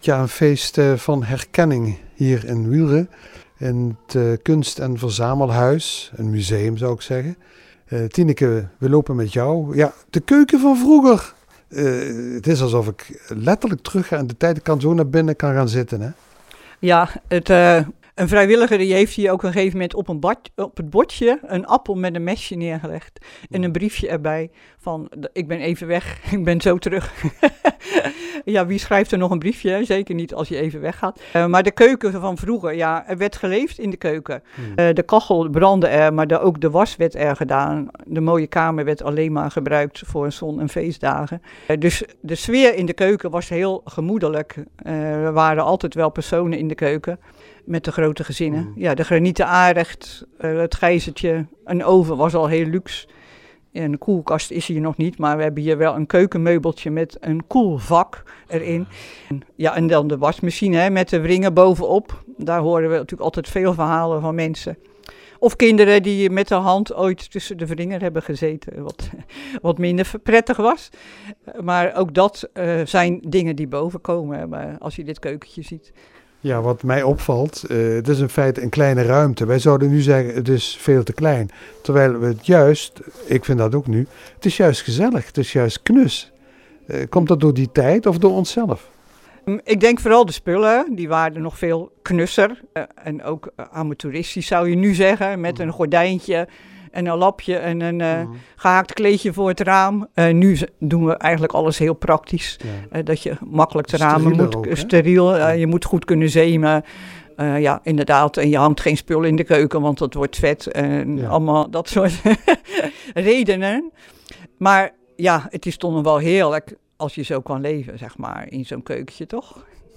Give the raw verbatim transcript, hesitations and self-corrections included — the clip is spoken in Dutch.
Ja, een feest uh, van herkenning hier in Wielre. In het uh, kunst- en verzamelhuis, een museum zou ik zeggen. Uh, Tineke, we lopen met jou. Ja, de keuken van vroeger. Uh, het is alsof ik letterlijk terug ga in de tijd. Ik kan zo naar binnen kan gaan zitten, hè? Ja, het, uh, een vrijwilliger die heeft hier ook een gegeven moment op, een bad, op het bordje een appel met een mesje neergelegd. En een briefje erbij van, ik ben even weg, ik ben zo terug. Ja, wie schrijft er nog een briefje? Zeker niet als je even weggaat. Uh, maar de keuken van vroeger, ja, er werd geleefd in de keuken. Hmm. Uh, de kachel brandde er, maar de, ook de was werd er gedaan. De mooie kamer werd alleen maar gebruikt voor zon- en feestdagen. Uh, dus de sfeer in de keuken was heel gemoedelijk. Uh, er waren altijd wel personen in de keuken met de grote gezinnen. Hmm. Ja, de granieten aanrecht, uh, het gijzertje, een oven was al heel luxe. Een koelkast is hier nog niet, maar we hebben hier wel een keukenmeubeltje met een koelvak erin. Ja, en dan de wasmachine hè, met de wringen bovenop. Daar horen we natuurlijk altijd veel verhalen van mensen. Of kinderen die met de hand ooit tussen de wringen hebben gezeten, wat, wat minder prettig was. Maar ook dat uh, zijn dingen die bovenkomen als je dit keukentje ziet. Ja, wat mij opvalt, uh, het is in feite een kleine ruimte. Wij zouden nu zeggen, het is veel te klein. Terwijl we het juist, ik vind dat ook nu, het is juist gezellig, het is juist knus. Uh, komt dat door die tijd of door onszelf? Ik denk vooral de spullen, die waren nog veel knusser. Uh, en ook uh, amateuristisch zou je nu zeggen, met een gordijntje en een lapje en een uh, mm. gehaakt kleedje voor het raam. Uh, nu doen we eigenlijk alles heel praktisch. Ja. Uh, dat je makkelijk de ramen moet, ook, steriel, uh, je moet goed kunnen zemen. Uh, ja, inderdaad. En je hangt geen spul in de keuken, want dat wordt vet. En ja. allemaal dat soort redenen. Maar ja, het is toch nog wel heerlijk als je zo kan leven, zeg maar, in zo'n keukentje, toch?